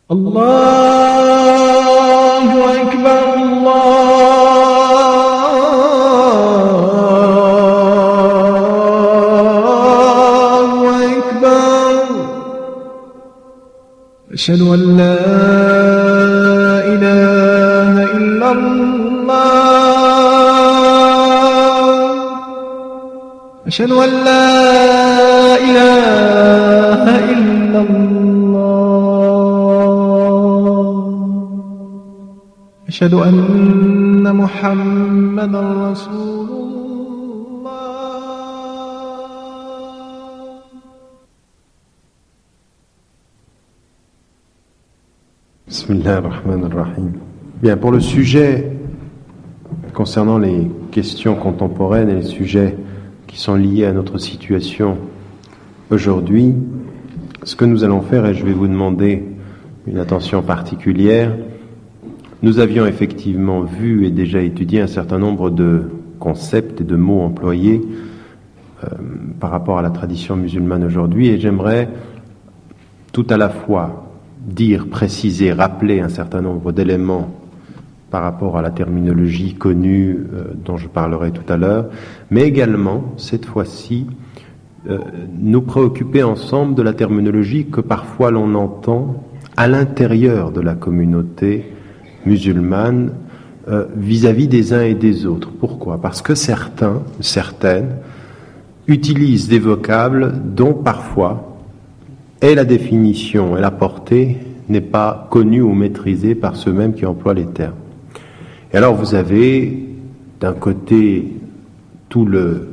الله أكبر الله أكبر أشهد أن لا إله إلا الله أشهد أن لا إله إلا الله أشهد أن محمدا رسول الله. Bismillahirrahmanirrahim. Bien, pour le sujet concernant les questions contemporaines et les sujets qui sont liés à notre situation aujourd'hui, ce que nous allons faire, et je vais vous demander une attention particulière, nous avions effectivement vu et déjà étudié un certain nombre de concepts et de mots employés par rapport à la tradition musulmane aujourd'hui, et j'aimerais tout à la fois dire, préciser, rappeler un certain nombre d'éléments par rapport à la terminologie connue dont je parlerai tout à l'heure, mais également, cette fois-ci, nous préoccuper ensemble de la terminologie que parfois l'on entend à l'intérieur de la communauté musulmane vis-à-vis des uns et des autres. Pourquoi ? Parce que certaines utilisent des vocables dont parfois et la définition et la portée n'est pas connue ou maîtrisée par ceux-mêmes qui emploient les termes. Et alors vous avez d'un côté tout le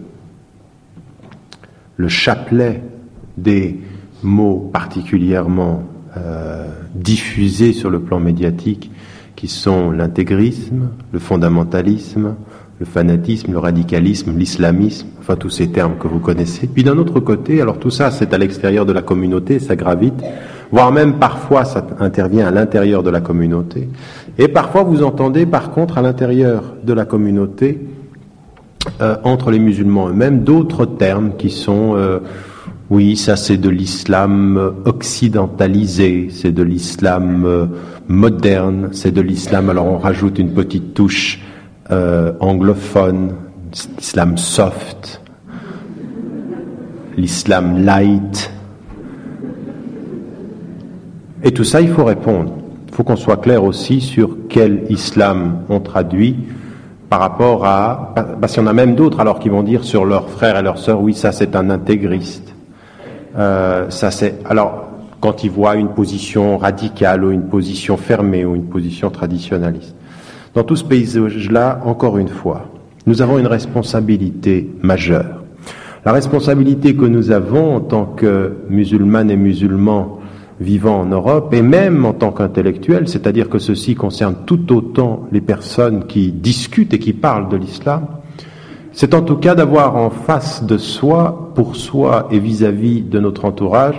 chapelet des mots particulièrement diffusés sur le plan médiatique qui sont l'intégrisme, le fondamentalisme, le fanatisme, le radicalisme, l'islamisme, enfin tous ces termes que vous connaissez. Puis d'un autre côté, alors tout ça c'est à l'extérieur de la communauté, ça gravite, voire même parfois ça intervient à l'intérieur de la communauté. Et parfois vous entendez par contre à l'intérieur de la communauté, entre les musulmans eux-mêmes, d'autres termes qui sont oui, ça c'est de l'islam occidentalisé, c'est de l'islam moderne, c'est de l'islam, alors on rajoute une petite touche anglophone, l'islam soft, l'islam light. Et tout ça, il faut répondre. Il faut qu'on soit clair aussi sur quel islam on traduit par rapport à... Parce qu'il y en a même d'autres alors qui vont dire sur leurs frères et leurs sœurs, oui, ça c'est un intégriste. Ça c'est... Alors, quand ils voient une position radicale ou une position fermée ou une position traditionnaliste. Dans tout ce paysage-là, encore une fois, nous avons une responsabilité majeure. La responsabilité que nous avons en tant que musulmanes et musulmans vivant en Europe, et même en tant qu'intellectuels, c'est-à-dire que ceci concerne tout autant les personnes qui discutent et qui parlent de l'islam, c'est en tout cas d'avoir en face de soi, pour soi et vis-à-vis de notre entourage,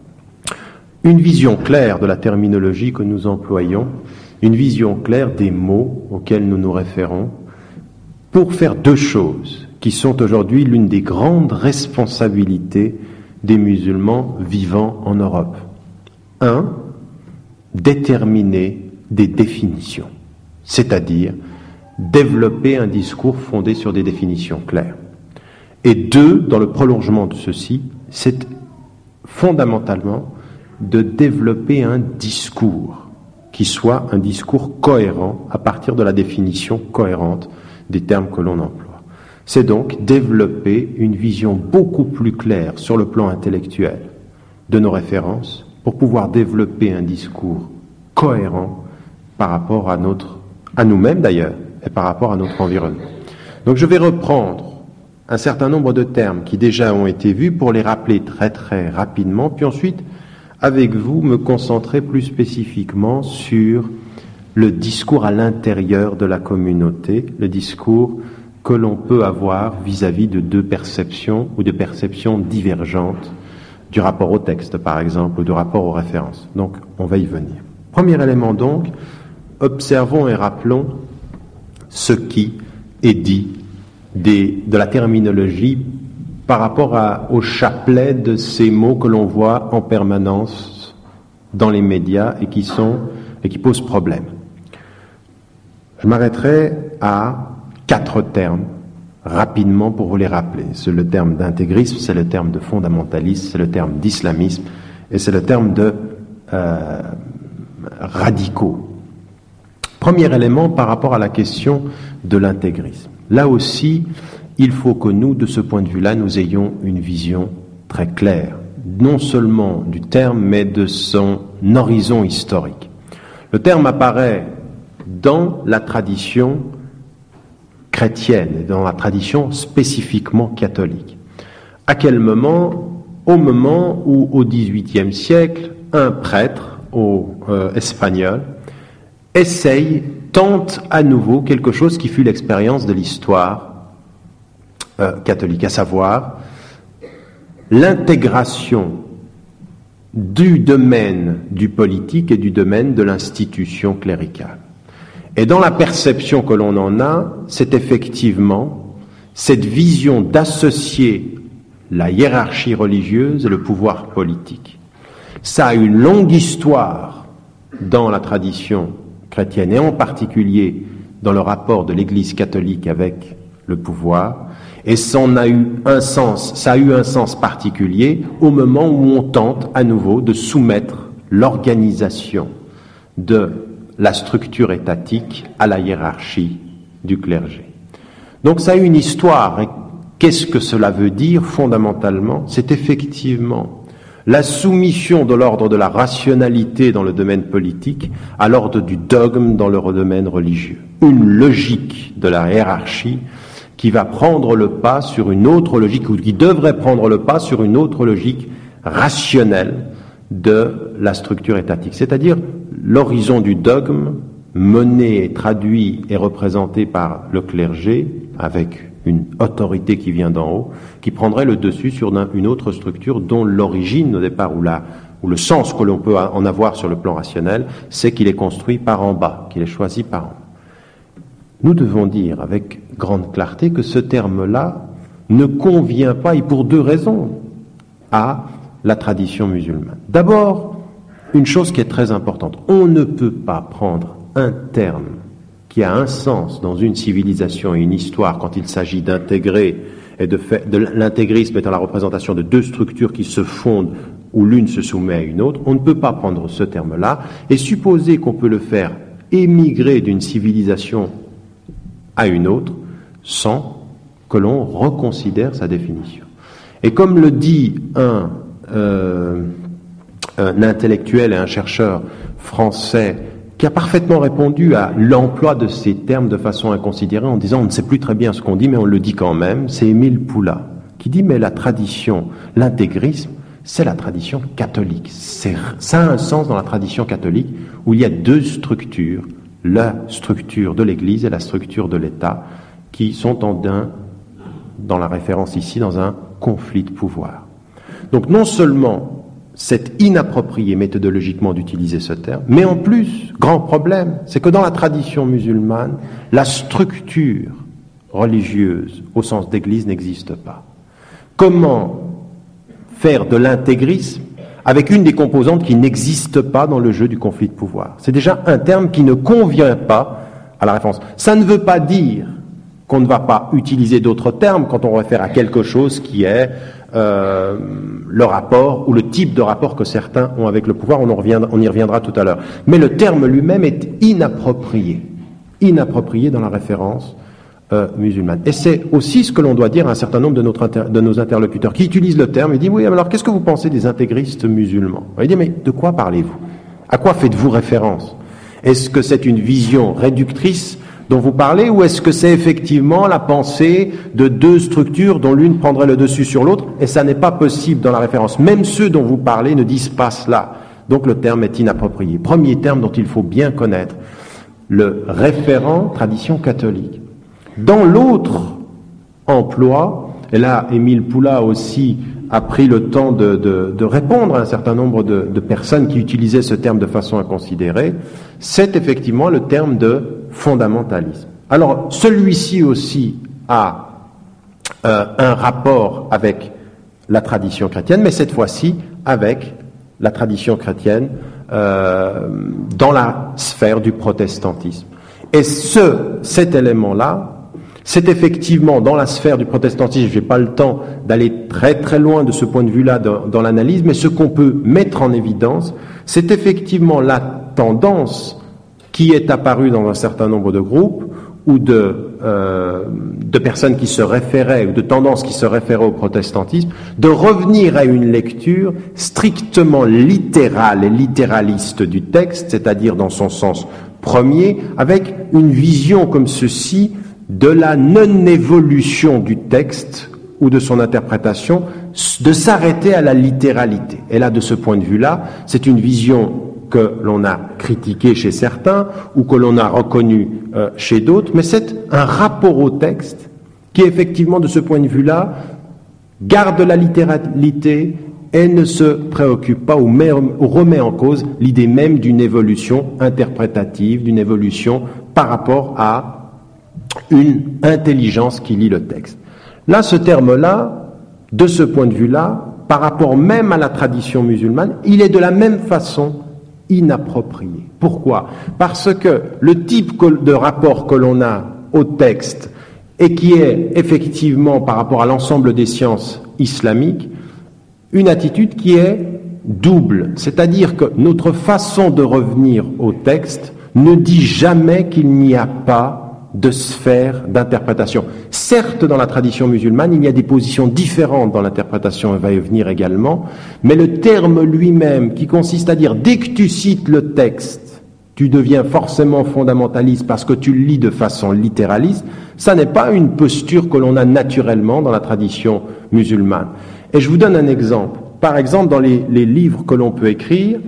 une vision claire de la terminologie que nous employons, une vision claire des mots auxquels nous nous référons, pour faire deux choses qui sont aujourd'hui l'une des grandes responsabilités des musulmans vivant en Europe. 1. Déterminer des définitions, c'est-à-dire développer un discours fondé sur des définitions claires. Et 2, dans le prolongement de ceci, c'est fondamentalement de développer un discours qui soit un discours cohérent à partir de la définition cohérente des termes que l'on emploie. C'est donc développer une vision beaucoup plus claire sur le plan intellectuel de nos références pour pouvoir développer un discours cohérent par rapport à nous-mêmes d'ailleurs, et par rapport à notre environnement. Donc je vais reprendre un certain nombre de termes qui déjà ont été vus pour les rappeler très très rapidement, puis ensuite, avec vous, me concentrer plus spécifiquement sur le discours à l'intérieur de la communauté, le discours que l'on peut avoir vis-à-vis de deux perceptions ou de perceptions divergentes du rapport au texte, par exemple, ou du rapport aux références. Donc, on va y venir. Premier élément donc, observons et rappelons ce qui est dit de la terminologie par rapport au chapelet de ces mots que l'on voit en permanence dans les médias et qui posent problème. Je m'arrêterai à 4 termes rapidement pour vous les rappeler. C'est le terme d'intégrisme, c'est le terme de fondamentalisme, c'est le terme d'islamisme et c'est le terme de radicaux. Premier élément par rapport à la question de l'intégrisme. Là aussi, il faut que nous, de ce point de vue-là, nous ayons une vision très claire, non seulement du terme, mais de son horizon historique. Le terme apparaît dans la tradition chrétienne, et dans la tradition spécifiquement catholique. À quel moment? Au moment où, au XVIIIe siècle, un prêtre espagnol tente à nouveau quelque chose qui fut l'expérience de l'histoire catholique, à savoir l'intégration du domaine du politique et du domaine de l'institution cléricale. Et dans la perception que l'on en a, c'est effectivement cette vision d'associer la hiérarchie religieuse et le pouvoir politique. Ça a une longue histoire dans la tradition chrétienne et en particulier dans le rapport de l'Église catholique avec le pouvoir, et ça a eu un sens particulier au moment où on tente à nouveau de soumettre l'organisation de la structure étatique à la hiérarchie du clergé. Donc ça a une histoire, et qu'est-ce que cela veut dire fondamentalement? C'est effectivement la soumission de l'ordre de la rationalité dans le domaine politique à l'ordre du dogme dans le domaine religieux. Une logique de la hiérarchie qui va prendre le pas sur une autre logique, ou qui devrait prendre le pas sur une autre logique rationnelle de la structure étatique. C'est-à-dire l'horizon du dogme, mené, traduit et représenté par le clergé, avec une autorité qui vient d'en haut, qui prendrait le dessus sur une autre structure dont l'origine au départ, ou le sens que l'on peut en avoir sur le plan rationnel, c'est qu'il est construit par en bas, qu'il est choisi par en bas. Nous devons dire avec grande clarté que ce terme-là ne convient pas, et pour 2 raisons, à la tradition musulmane. D'abord, une chose qui est très importante, on ne peut pas prendre un terme qui a un sens dans une civilisation et une histoire quand il s'agit d'intégrer et de l'intégrisme étant la représentation de 2 structures qui se fondent où l'une se soumet à une autre. On ne peut pas prendre ce terme-là et supposer qu'on peut le faire émigrer d'une civilisation à une autre sans que l'on reconsidère sa définition. Et comme le dit un intellectuel et un chercheur français qui a parfaitement répondu à l'emploi de ces termes de façon inconsidérée en disant on ne sait plus très bien ce qu'on dit mais on le dit quand même, c'est Émile Poulain qui dit mais la tradition, l'intégrisme, c'est la tradition catholique. Ça a un sens dans la tradition catholique où il y a 2 structures, la structure de l'Église et la structure de l'État qui sont dans la référence ici, dans un conflit de pouvoir. Donc non seulement c'est inapproprié méthodologiquement d'utiliser ce terme, mais en plus, grand problème, c'est que dans la tradition musulmane, la structure religieuse au sens d'église n'existe pas. Comment faire de l'intégrisme avec une des composantes qui n'existe pas dans le jeu du conflit de pouvoir? C'est déjà un terme qui ne convient pas à la référence. Ça ne veut pas dire qu'on ne va pas utiliser d'autres termes quand on réfère à quelque chose qui est le rapport ou le type de rapport que certains ont avec le pouvoir, on y reviendra tout à l'heure. Mais le terme lui-même est inapproprié dans la référence musulmane. Et c'est aussi ce que l'on doit dire à un certain nombre de nos interlocuteurs qui utilisent le terme et disent « Oui, alors qu'est-ce que vous pensez des intégristes musulmans ?» Il dit « Mais de quoi parlez-vous? À quoi faites-vous référence? Est-ce que c'est une vision réductrice dont vous parlez, ou est-ce que c'est effectivement la pensée de 2 structures dont l'une prendrait le dessus sur l'autre? Et ça n'est pas possible dans la référence. Même ceux dont vous parlez ne disent pas cela. Donc le terme est inapproprié. Premier terme dont il faut bien connaître, le référent tradition catholique. Dans l'autre emploi, et là Émile Poulain aussi a pris le temps de répondre à un certain nombre de personnes qui utilisaient ce terme de façon inconsidérée, c'est effectivement le terme de fondamentalisme. Alors, celui-ci aussi a un rapport avec la tradition chrétienne, mais cette fois-ci avec la tradition chrétienne dans la sphère du protestantisme. Et cet élément-là, c'est effectivement dans la sphère du protestantisme, je n'ai pas le temps d'aller très très loin de ce point de vue-là dans l'analyse, mais ce qu'on peut mettre en évidence, c'est effectivement la tendance qui est apparue dans un certain nombre de groupes ou de personnes qui se référaient, ou de tendances qui se référaient au protestantisme, de revenir à une lecture strictement littérale et littéraliste du texte, c'est-à-dire dans son sens premier, avec une vision comme ceci de la non-évolution du texte ou de son interprétation, de s'arrêter à la littéralité. Et là, de ce point de vue-là, c'est une vision que l'on a critiquée chez certains ou que l'on a reconnue chez d'autres, mais c'est un rapport au texte qui, effectivement, de ce point de vue-là, garde la littéralité et ne se préoccupe pas ou remet en cause l'idée même d'une évolution interprétative, d'une évolution par rapport à une intelligence qui lit le texte. Là, ce terme-là, de ce point de vue-là, par rapport même à la tradition musulmane, il est de la même façon inapproprié. Pourquoi ? Parce que le type de rapport que l'on a au texte et qui est effectivement par rapport à l'ensemble des sciences islamiques, une attitude qui est double. C'est-à-dire que notre façon de revenir au texte ne dit jamais qu'il n'y a pas de sphère d'interprétation. Certes, dans la tradition musulmane, il y a des positions différentes dans l'interprétation, elle va y venir également, mais le terme lui-même, qui consiste à dire, dès que tu cites le texte, tu deviens forcément fondamentaliste parce que tu le lis de façon littéraliste, ça n'est pas une posture que l'on a naturellement dans la tradition musulmane. Et je vous donne un exemple. Par exemple, dans les livres que l'on peut écrire,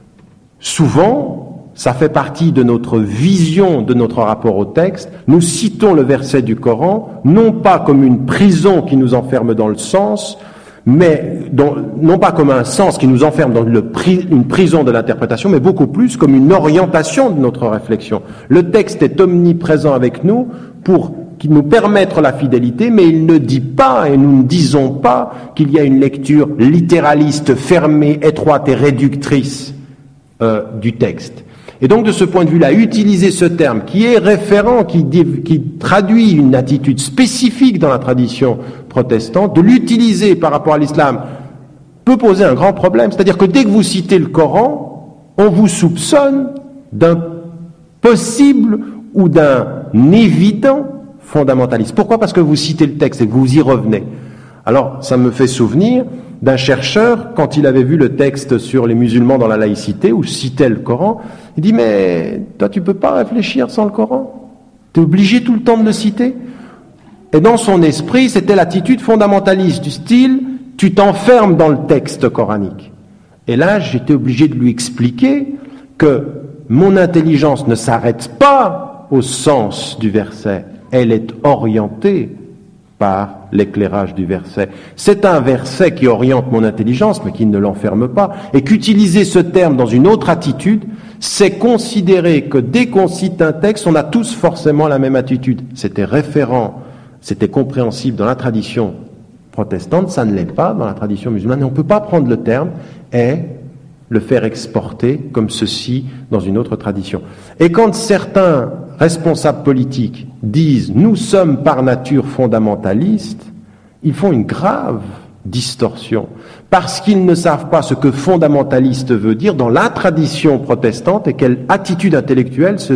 souvent, ça fait partie de notre vision, de notre rapport au texte. Nous citons le verset du Coran, non pas comme une prison qui nous enferme dans le sens, mais non pas comme un sens qui nous enferme dans une prison de l'interprétation, mais beaucoup plus comme une orientation de notre réflexion. Le texte est omniprésent avec nous pour nous permettre la fidélité, mais il ne dit pas, et nous ne disons pas, qu'il y a une lecture littéraliste, fermée, étroite et réductrice du texte. Et donc, de ce point de vue-là, utiliser ce terme qui est référent, qui traduit une attitude spécifique dans la tradition protestante, de l'utiliser par rapport à l'islam peut poser un grand problème. C'est-à-dire que dès que vous citez le Coran, on vous soupçonne d'un possible ou d'un évident fondamentaliste. Pourquoi ? Parce que vous citez le texte et que vous y revenez. Alors, ça me fait souvenir d'un chercheur, quand il avait vu le texte sur les musulmans dans la laïcité, où citait le Coran, il dit, mais toi tu peux pas réfléchir sans le Coran, tu es obligé tout le temps de le citer. Et dans son esprit, c'était l'attitude fondamentaliste du style, tu t'enfermes dans le texte coranique. Et là, j'étais obligé de lui expliquer que mon intelligence ne s'arrête pas au sens du verset, elle est orientée par l'éclairage du verset. C'est un verset qui oriente mon intelligence, mais qui ne l'enferme pas. Et qu'utiliser ce terme dans une autre attitude, c'est considérer que dès qu'on cite un texte, on a tous forcément la même attitude. C'était référent, c'était compréhensible dans la tradition protestante, ça ne l'est pas dans la tradition musulmane. Et on ne peut pas prendre le terme et le faire exporter comme ceci dans une autre tradition. Et quand certains responsables politiques disent « nous sommes par nature fondamentalistes », ils font une grave distorsion, parce qu'ils ne savent pas ce que fondamentaliste veut dire dans la tradition protestante et quelle attitude intellectuelle que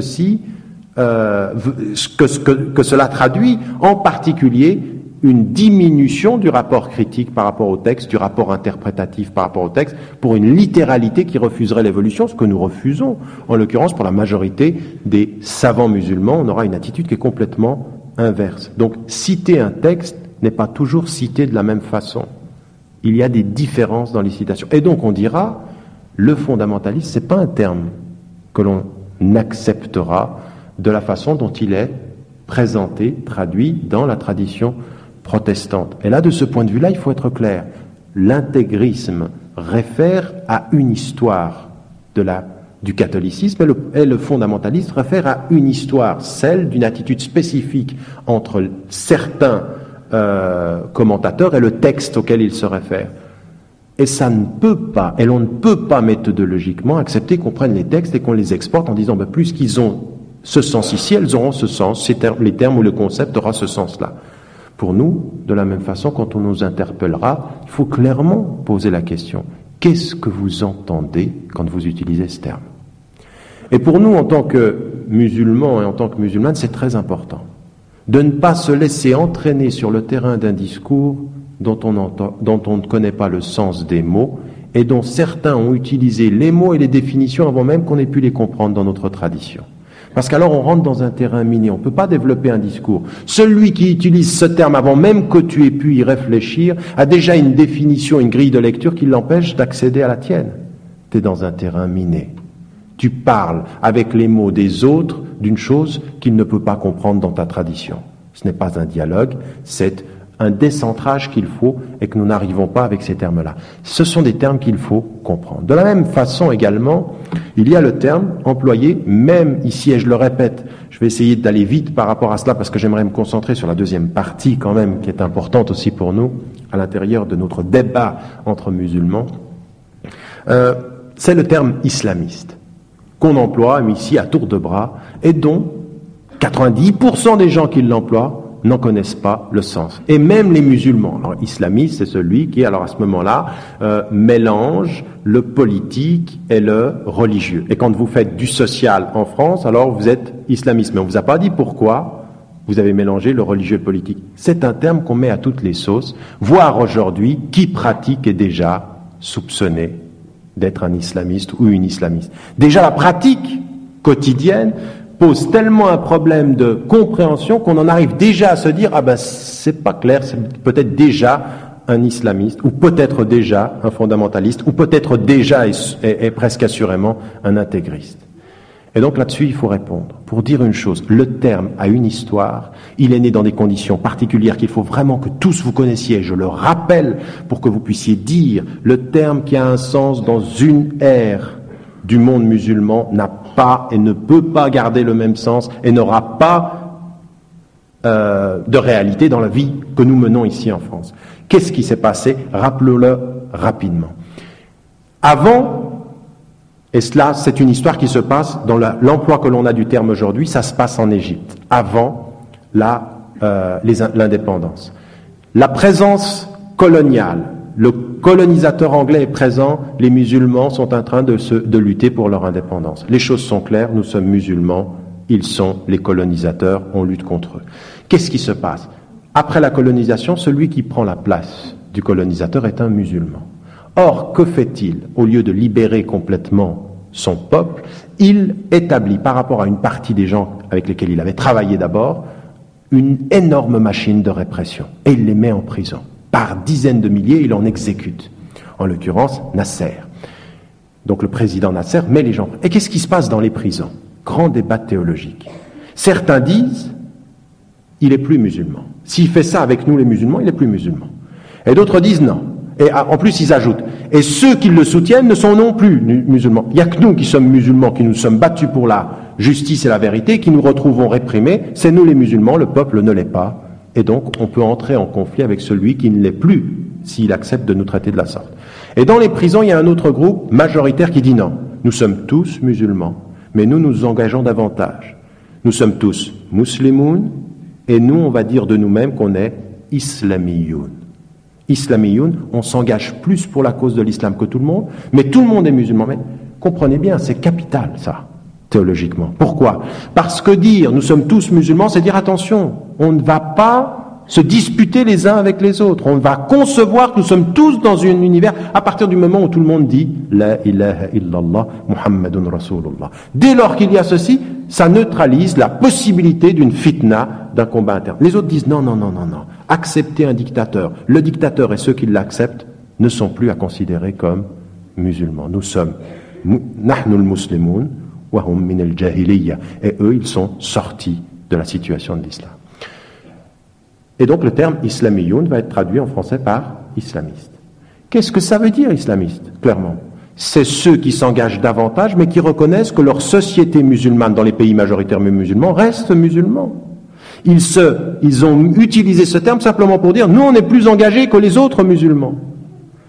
cela traduit, en particulier une diminution du rapport critique par rapport au texte, du rapport interprétatif par rapport au texte, pour une littéralité qui refuserait l'évolution, ce que nous refusons. En l'occurrence, pour la majorité des savants musulmans, on aura une attitude qui est complètement inverse. Donc, citer un texte n'est pas toujours cité de la même façon. Il y a des différences dans les citations. Et donc, on dira, le fondamentalisme, c'est pas un terme que l'on acceptera de la façon dont il est présenté, traduit dans la tradition protestante. Et là, de ce point de vue-là, il faut être clair. L'intégrisme réfère à une histoire du catholicisme et le fondamentalisme réfère à une histoire, celle d'une attitude spécifique entre certains commentateurs et le texte auquel ils se réfèrent. Et ça ne peut pas, et l'on ne peut pas méthodologiquement accepter qu'on prenne les textes et qu'on les exporte en disant plus qu'ils ont ce sens ici, elles auront ce sens, les termes ou le concept aura ce sens-là. Pour nous, de la même façon, quand on nous interpellera, il faut clairement poser la question, qu'est-ce que vous entendez quand vous utilisez ce terme? Et pour nous, en tant que musulmans et en tant que musulmanes, c'est très important de ne pas se laisser entraîner sur le terrain d'un discours dont on ne connaît pas le sens des mots et dont certains ont utilisé les mots et les définitions avant même qu'on ait pu les comprendre dans notre tradition. Parce qu'alors on rentre dans un terrain miné, on ne peut pas développer un discours. Celui qui utilise ce terme avant même que tu aies pu y réfléchir a déjà une définition, une grille de lecture qui l'empêche d'accéder à la tienne. Tu es dans un terrain miné. Tu parles avec les mots des autres d'une chose qu'il ne peut pas comprendre dans ta tradition. Ce n'est pas un dialogue, c'est un décentrage qu'il faut et que nous n'arrivons pas avec ces termes-là. Ce sont des termes qu'il faut comprendre. De la même façon également, il y a le terme employé, même ici, et je le répète, je vais essayer d'aller vite par rapport à cela parce que j'aimerais me concentrer sur la deuxième partie quand même, qui est importante aussi pour nous, à l'intérieur de notre débat entre musulmans. C'est le terme islamiste, qu'on emploie ici à tour de bras, et dont 90% des gens qui l'emploient n'en connaissent pas le sens. Et même les musulmans. Alors, islamiste, c'est celui qui, alors à ce moment-là, mélange le politique et le religieux. Et quand vous faites du social en France, alors vous êtes islamiste. Mais on ne vous a pas dit pourquoi vous avez mélangé le religieux et le politique. C'est un terme qu'on met à toutes les sauces, voire aujourd'hui, qui pratique est déjà soupçonné d'être un islamiste ou une islamiste. Déjà, la pratique quotidienne pose tellement un problème de compréhension qu'on en arrive déjà à se dire c'est pas clair, c'est peut-être déjà un islamiste, ou peut-être déjà un fondamentaliste, ou peut-être déjà et presque assurément un intégriste. Et donc là-dessus, il faut répondre. Pour dire une chose, le terme a une histoire, il est né dans des conditions particulières qu'il faut vraiment que tous vous connaissiez, je le rappelle, pour que vous puissiez dire le terme qui a un sens dans une ère du monde musulman n'a pas et ne peut pas garder le même sens et n'aura pas de réalité dans la vie que nous menons ici en France. Qu'est-ce qui s'est passé? Rappelons-le rapidement. Avant, et cela c'est une histoire qui se passe dans l'emploi que l'on a du terme aujourd'hui, ça se passe en Égypte, avant l'indépendance. La présence coloniale, le colonisateur anglais est présent, les musulmans sont en train de lutter pour leur indépendance. Les choses sont claires, nous sommes musulmans, ils sont les colonisateurs, on lutte contre eux. Qu'est-ce qui se passe? Après la colonisation, celui qui prend la place du colonisateur est un musulman. Or, que fait-il? Au lieu de libérer complètement son peuple, il établit par rapport à une partie des gens avec lesquels il avait travaillé d'abord, une énorme machine de répression et il les met en prison. Par dizaines de milliers, il en exécute. En l'occurrence, Nasser. Donc le président Nasser met les gens. Et qu'est-ce qui se passe dans les prisons? Grand débat théologique. Certains disent, il est plus musulman. S'il fait ça avec nous les musulmans, il est plus musulman. Et d'autres disent non. Et en plus, ils ajoutent, et ceux qui le soutiennent ne sont non plus musulmans. Il n'y a que nous qui sommes musulmans, qui nous sommes battus pour la justice et la vérité, qui nous retrouvons réprimés. C'est nous les musulmans, le peuple ne l'est pas. Et donc, on peut entrer en conflit avec celui qui ne l'est plus, s'il accepte de nous traiter de la sorte. Et dans les prisons, il y a un autre groupe majoritaire qui dit non. Nous sommes tous musulmans, mais nous nous engageons davantage. Nous sommes tous muslimoun, et nous, on va dire de nous-mêmes qu'on est islamiyoun. Islamiyoun, on s'engage plus pour la cause de l'islam que tout le monde, mais tout le monde est musulman. Mais comprenez bien, c'est capital, ça, théologiquement. Pourquoi? Parce que dire nous sommes tous musulmans, c'est dire attention, on ne va pas se disputer les uns avec les autres. On va concevoir que nous sommes tous dans un univers à partir du moment où tout le monde dit La ilaha illallah Muhammadun Rasulullah. Dès lors qu'il y a ceci, ça neutralise la possibilité d'une fitna, d'un combat interne. Les autres disent non. Accepter un dictateur. Le dictateur et ceux qui l'acceptent ne sont plus à considérer comme musulmans. Nous sommes Nahnul Muslimoun wa hum min al-jahiliyya. Et eux, ils sont sortis de la situation de l'islam. Et donc le terme islamiyoun va être traduit en français par islamiste. Qu'est-ce que ça veut dire islamiste? Clairement, c'est ceux qui s'engagent davantage mais qui reconnaissent que leur société musulmane dans les pays majoritairement musulmans reste musulmans. Ils ont utilisé ce terme simplement pour dire nous on est plus engagés que les autres musulmans.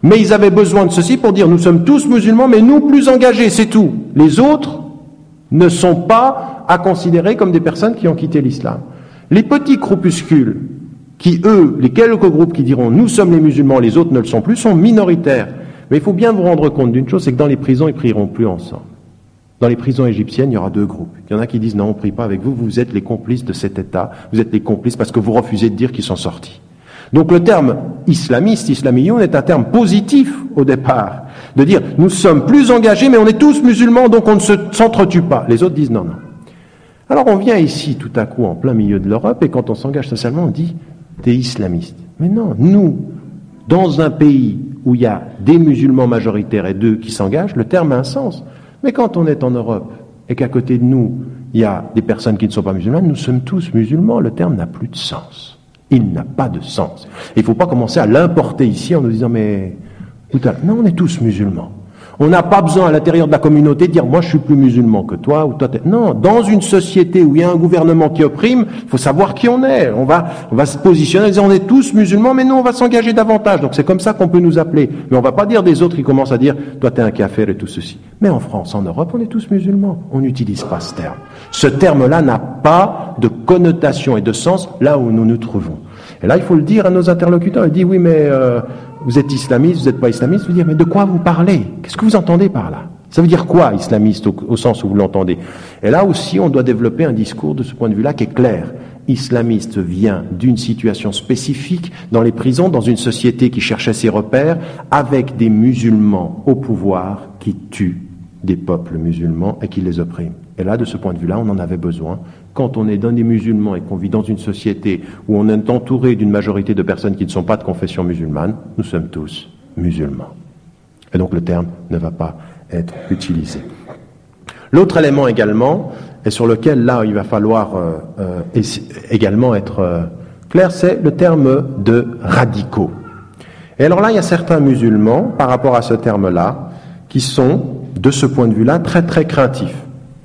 Mais ils avaient besoin de ceci pour dire, nous sommes tous musulmans, mais nous plus engagés, c'est tout. Les autres ne sont pas à considérer comme des personnes qui ont quitté l'islam. Les petits groupuscules, qui eux, les quelques groupes qui diront, nous sommes les musulmans, les autres ne le sont plus, sont minoritaires. Mais il faut bien vous rendre compte d'une chose, c'est que dans les prisons, ils ne prieront plus ensemble. Dans les prisons égyptiennes, il y aura deux groupes. Il y en a qui disent, non, on ne prie pas avec vous, vous êtes les complices de cet État, vous êtes les complices parce que vous refusez de dire qu'ils sont sortis. Donc le terme islamiste, islamiyoun, est un terme positif au départ, de dire, nous sommes plus engagés, mais on est tous musulmans, donc on ne s'entretue pas. Les autres disent, non, non. Alors on vient ici, tout à coup, en plein milieu de l'Europe, et quand on s'engage socialement, on dit, t'es islamiste. Mais non, nous, dans un pays où il y a des musulmans majoritaires et d'eux qui s'engagent, le terme a un sens. Mais quand on est en Europe et qu'à côté de nous, il y a des personnes qui ne sont pas musulmanes, nous sommes tous musulmans, le terme n'a plus de sens. Il n'a pas de sens. Il ne faut pas commencer à l'importer ici en nous disant, mais... Non, on est tous musulmans. On n'a pas besoin à l'intérieur de la communauté de dire, moi je suis plus musulman que toi, ou toi t'es... Non, dans une société où il y a un gouvernement qui opprime, il faut savoir qui on est. On va se positionner en disant, on est tous musulmans, mais nous on va s'engager davantage. Donc c'est comme ça qu'on peut nous appeler. Mais on va pas dire des autres qui commencent à dire, toi t'es un kafir et tout ceci. Mais en France, en Europe, on est tous musulmans. On n'utilise pas ce terme. Ce terme-là n'a pas de connotation et de sens là où nous nous trouvons. Et là, il faut le dire à nos interlocuteurs. Il dit, oui, mais vous êtes islamiste, vous n'êtes pas islamiste. Vous dire, mais de quoi vous parlez? Qu'est-ce que vous entendez par là? Ça veut dire quoi, islamiste, au sens où vous l'entendez? Et là aussi, on doit développer un discours de ce point de vue-là qui est clair. Islamiste vient d'une situation spécifique dans les prisons, dans une société qui cherchait ses repères, avec des musulmans au pouvoir qui tuent des peuples musulmans et qui les oppriment. Et là, de ce point de vue-là, on en avait besoin. Quand on est dans des musulmans et qu'on vit dans une société où on est entouré d'une majorité de personnes qui ne sont pas de confession musulmane, nous sommes tous musulmans. Et donc le terme ne va pas être utilisé. L'autre élément également, et sur lequel là il va falloir également être clair, c'est le terme de radicaux. Et alors là, il y a certains musulmans, par rapport à ce terme-là, qui sont, de ce point de vue-là, très très craintifs.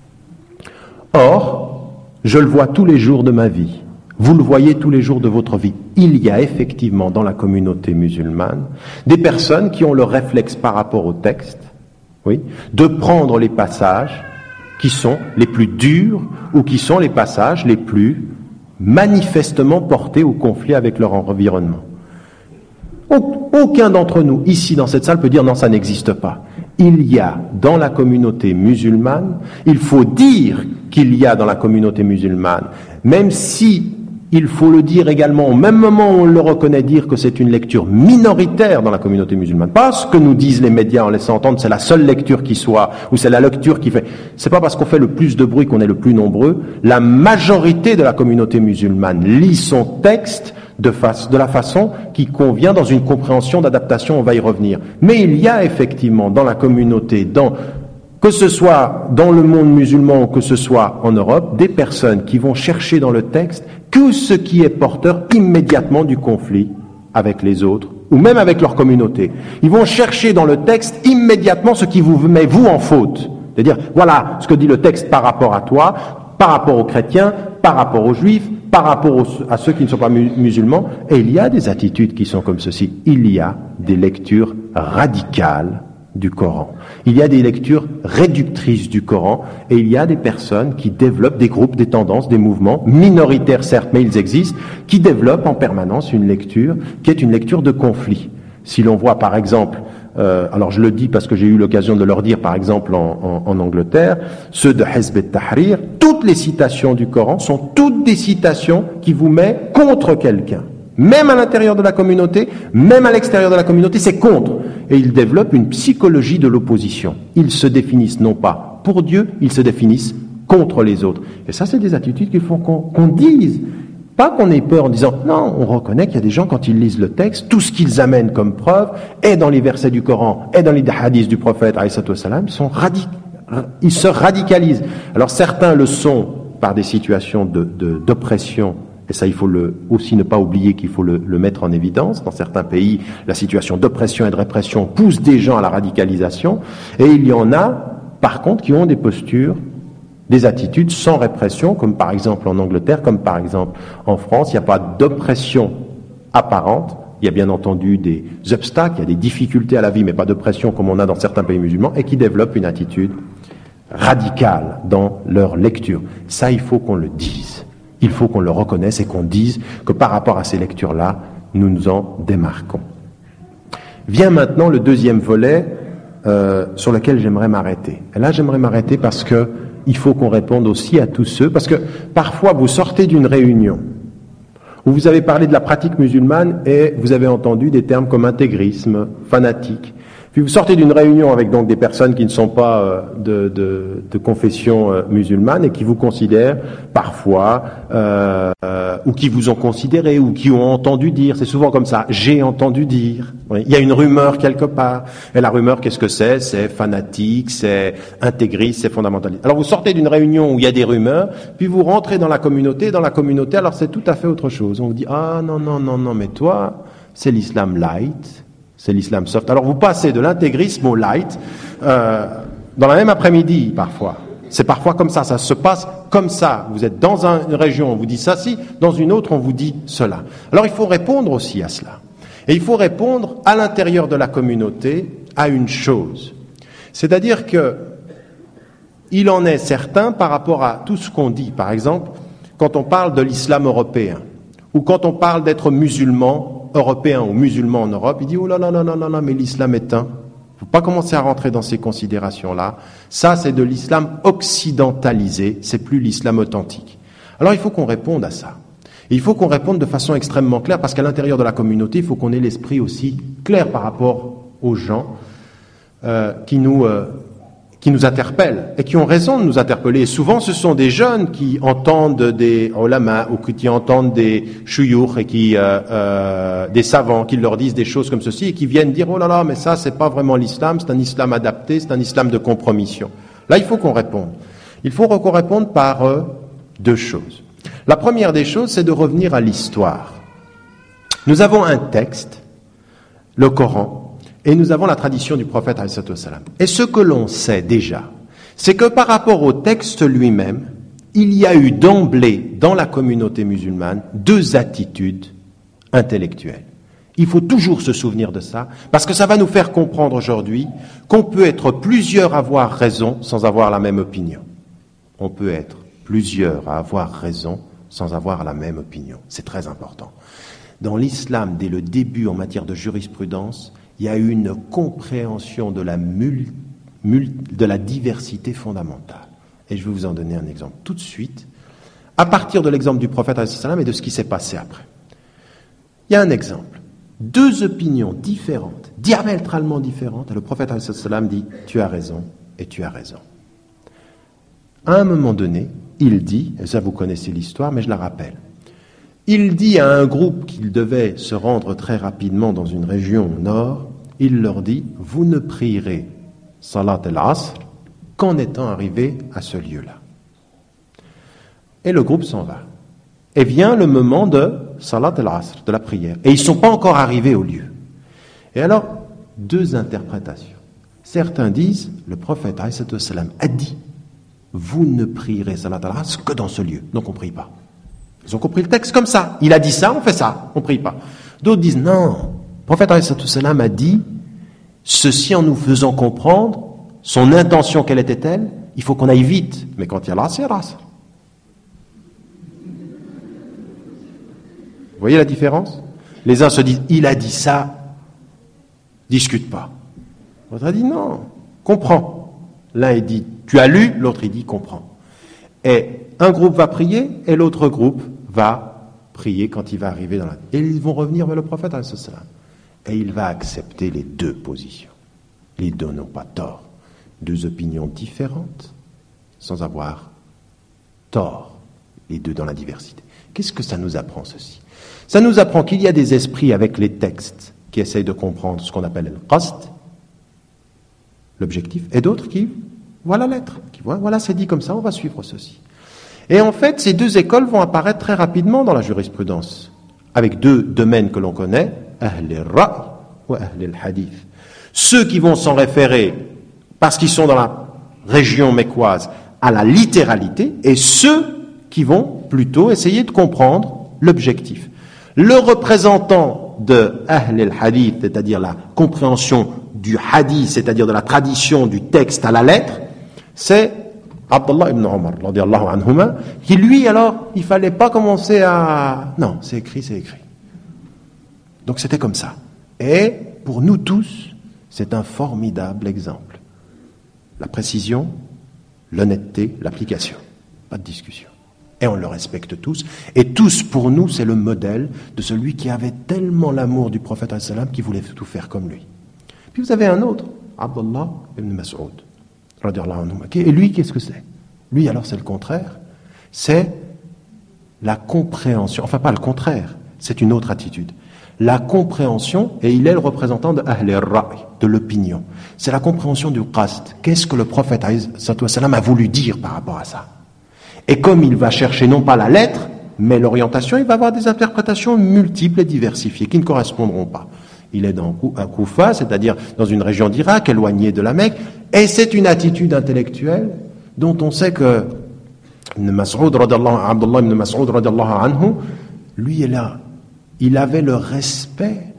Or, je le vois tous les jours de ma vie. Vous le voyez tous les jours de votre vie. Il y a effectivement dans la communauté musulmane des personnes qui ont le réflexe par rapport au texte, oui, de prendre les passages qui sont les plus durs ou qui sont les passages les plus manifestement portés au conflit avec leur environnement. Aucun d'entre nous, ici dans cette salle, peut dire non, ça n'existe pas. Il y a dans la communauté musulmane, il faut dire qu'il y a dans la communauté musulmane, même si il faut le dire également au même moment où on le reconnaît, dire que c'est une lecture minoritaire dans la communauté musulmane. Pas ce que nous disent les médias en laissant entendre, c'est la seule lecture qui soit, ou c'est la lecture qui fait. C'est pas parce qu'on fait le plus de bruit qu'on est le plus nombreux. La majorité de la communauté musulmane lit son texte de la façon qui convient dans une compréhension d'adaptation, on va y revenir. Mais il y a effectivement dans la communauté, que ce soit dans le monde musulman ou que ce soit en Europe, des personnes qui vont chercher dans le texte que ce qui est porteur immédiatement du conflit avec les autres, ou même avec leur communauté. Ils vont chercher dans le texte immédiatement ce qui vous met vous en faute. C'est-à-dire, voilà ce que dit le texte par rapport à toi, par rapport aux chrétiens, par rapport aux juifs, par rapport à ceux qui ne sont pas musulmans. Et il y a des attitudes qui sont comme ceci. Il y a des lectures radicales du Coran. Il y a des lectures réductrices du Coran et il y a des personnes qui développent des groupes, des tendances, des mouvements, minoritaires certes, mais ils existent, qui développent en permanence une lecture qui est une lecture de conflit. Si l'on voit par exemple, alors je le dis parce que j'ai eu l'occasion de leur dire par exemple en Angleterre, ceux de Hizb ut-Tahrir, toutes les citations du Coran sont toutes des citations qui vous mettent contre quelqu'un. Même à l'intérieur de la communauté, même à l'extérieur de la communauté, c'est contre. Et ils développent une psychologie de l'opposition. Ils se définissent non pas pour Dieu, ils se définissent contre les autres. Et ça, c'est des attitudes qu'il faut qu'on dise. Pas qu'on ait peur en disant, non, on reconnaît qu'il y a des gens, quand ils lisent le texte, tout ce qu'ils amènent comme preuve, est dans les versets du Coran, est dans les hadiths du prophète, ils se radicalisent. Alors certains le sont par des situations d'oppression. Et ça, il faut aussi ne pas oublier qu'il faut le mettre en évidence. Dans certains pays, la situation d'oppression et de répression pousse des gens à la radicalisation. Et il y en a, par contre, qui ont des postures, des attitudes sans répression, comme par exemple en Angleterre, comme par exemple en France. Il n'y a pas d'oppression apparente, il y a bien entendu des obstacles, il y a des difficultés à la vie, mais pas de pression comme on a dans certains pays musulmans, et qui développent une attitude radicale dans leur lecture. Ça, il faut qu'on le dise. Il faut qu'on le reconnaisse et qu'on dise que par rapport à ces lectures-là, nous nous en démarquons. Vient maintenant le deuxième volet sur lequel j'aimerais m'arrêter. Et là, j'aimerais m'arrêter parce que il faut qu'on réponde aussi à tous ceux, parce que parfois vous sortez d'une réunion où vous avez parlé de la pratique musulmane et vous avez entendu des termes comme intégrisme, fanatique. Puis vous sortez d'une réunion avec donc des personnes qui ne sont pas de confession musulmane et qui vous considèrent parfois, ou qui vous ont considéré, ou qui ont entendu dire, c'est souvent comme ça, j'ai entendu dire. Oui. Il y a une rumeur quelque part. Et la rumeur, qu'est-ce que c'est? C'est fanatique, c'est intégriste, c'est fondamentaliste. Alors vous sortez d'une réunion où il y a des rumeurs, puis vous rentrez dans la communauté, alors c'est tout à fait autre chose. On vous dit, ah non, mais toi, c'est l'islam light. C'est l'islam soft. Alors vous passez de l'intégrisme au light dans la même après-midi parfois. C'est parfois comme ça se passe comme ça. Vous êtes dans une région, on vous dit ça, si, dans une autre, on vous dit cela. Alors il faut répondre aussi à cela. Et il faut répondre à l'intérieur de la communauté à une chose. C'est-à-dire que il en est certain par rapport à tout ce qu'on dit. Par exemple, quand on parle de l'islam européen, ou quand on parle d'être musulman européen ou musulman en Europe, il dit « Oh là là là là là, mais l'islam est un ». Il ne faut pas commencer à rentrer dans ces considérations-là. Ça, c'est de l'islam occidentalisé, c'est plus l'islam authentique. Alors, il faut qu'on réponde à ça. Et il faut qu'on réponde de façon extrêmement claire, parce qu'à l'intérieur de la communauté, il faut qu'on ait l'esprit aussi clair par rapport aux gens qui nous interpellent et qui ont raison de nous interpeller. Et souvent, ce sont des jeunes qui entendent des ulama ou qui entendent des shuyukh et des savants qui leur disent des choses comme ceci et qui viennent dire « Oh là là, mais ça, c'est pas vraiment l'islam, c'est un islam adapté, c'est un islam de compromission. » Là, il faut qu'on réponde. Il faut qu'on réponde par deux choses. La première des choses, c'est de revenir à l'histoire. Nous avons un texte, le Coran, et nous avons la tradition du prophète alayhi salam. Et ce que l'on sait déjà, c'est que par rapport au texte lui-même, il y a eu d'emblée dans la communauté musulmane deux attitudes intellectuelles. Il faut toujours se souvenir de ça, parce que ça va nous faire comprendre aujourd'hui qu'on peut être plusieurs à avoir raison sans avoir la même opinion. On peut être plusieurs à avoir raison sans avoir la même opinion. C'est très important. Dans l'islam, dès le début en matière de jurisprudence, il y a eu une compréhension de la diversité fondamentale. Et je vais vous en donner un exemple tout de suite, à partir de l'exemple du prophète alayhi salam et de ce qui s'est passé après. Il y a un exemple. Deux opinions différentes, diamétralement différentes, et le prophète alayhi salam dit « Tu as raison et tu as raison ». À un moment donné, il dit, et ça vous connaissez l'histoire, mais je la rappelle, il dit à un groupe qu'il devait se rendre très rapidement dans une région au nord, il leur dit « Vous ne prierez Salat al-Asr qu'en étant arrivé à ce lieu-là. » Et le groupe s'en va. Et vient le moment de Salat al-Asr, de la prière. Et ils ne sont pas encore arrivés au lieu. Et alors, deux interprétations. Certains disent, le prophète alayhi salam a dit « Vous ne prierez Salat al-Asr que dans ce lieu. » Donc on ne prie pas. Ils ont compris le texte comme ça. Il a dit ça, on fait ça, on ne prie pas. D'autres disent non. Le prophète alayhi salam a dit ceci en nous faisant comprendre son intention, quelle était-elle? Il faut qu'on aille vite. Mais quand il y a l'asr, il y a l'asr. Vous voyez la différence? Les uns se disent il a dit ça, discute pas. L'autre a dit non, comprends. L'un il dit tu as lu, l'autre il dit comprends. Et un groupe va prier et l'autre groupe va prier quand il va arriver dans la... Et ils vont revenir vers le prophète alayhi salam. Et il va accepter les deux positions. Les deux n'ont pas tort. Deux opinions différentes, sans avoir tort. Les deux dans la diversité. Qu'est-ce que ça nous apprend, ceci? Ça nous apprend qu'il y a des esprits avec les textes qui essayent de comprendre ce qu'on appelle le qasd, l'objectif, et d'autres qui voient la lettre, qui voient, voilà, c'est dit comme ça, on va suivre ceci. Et en fait, ces deux écoles vont apparaître très rapidement dans la jurisprudence, avec deux domaines que l'on connaît, Ahl al-Ra'i ou Ahl al-Hadith. Ceux qui vont s'en référer, parce qu'ils sont dans la région mécoise, à la littéralité, et ceux qui vont plutôt essayer de comprendre l'objectif. Le représentant de Ahl al-Hadith, c'est-à-dire la compréhension du hadith, c'est-à-dire de la tradition du texte à la lettre, c'est Abdullah ibn Omar, radiyallahu anhuma, qui lui, alors, il fallait pas commencer à... Non, c'est écrit, c'est écrit. Donc c'était comme ça. Et pour nous tous, c'est un formidable exemple. La précision, l'honnêteté, l'application. Pas de discussion. Et on le respecte tous. Et tous, pour nous, c'est le modèle de celui qui avait tellement l'amour du prophète qui voulait tout faire comme lui. Puis vous avez un autre, Abdullah ibn Mas'ud, radiyallahu anhu. Et lui, qu'est-ce que c'est? Lui, alors, c'est le contraire. C'est la compréhension. Enfin, pas le contraire. C'est une autre attitude. La compréhension, et il est le représentant de Ahl al-Ra'i, de l'opinion. C'est la compréhension du qasd. Qu'est-ce que le prophète a voulu dire par rapport à ça? Et comme il va chercher non pas la lettre, mais l'orientation, il va avoir des interprétations multiples et diversifiées qui ne correspondront pas. Il est dans un Koufa, c'est-à-dire dans une région d'Irak, éloignée de la Mecque, et c'est une attitude intellectuelle dont on sait que Abdullah ibn Mas'ud radiyallahu anhu, lui est là. Il avait le respect,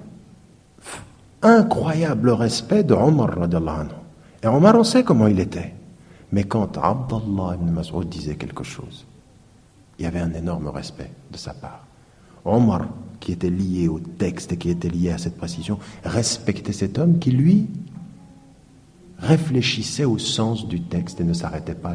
incroyable respect de Omar radiyallahu anhu. Et Omar, on sait comment il était. Mais quand Abdullah ibn Mas'ud disait quelque chose, il y avait un énorme respect de sa part. Omar, qui était lié au texte et qui était lié à cette précision, respectait cet homme qui, lui, réfléchissait au sens du texte et ne s'arrêtait pas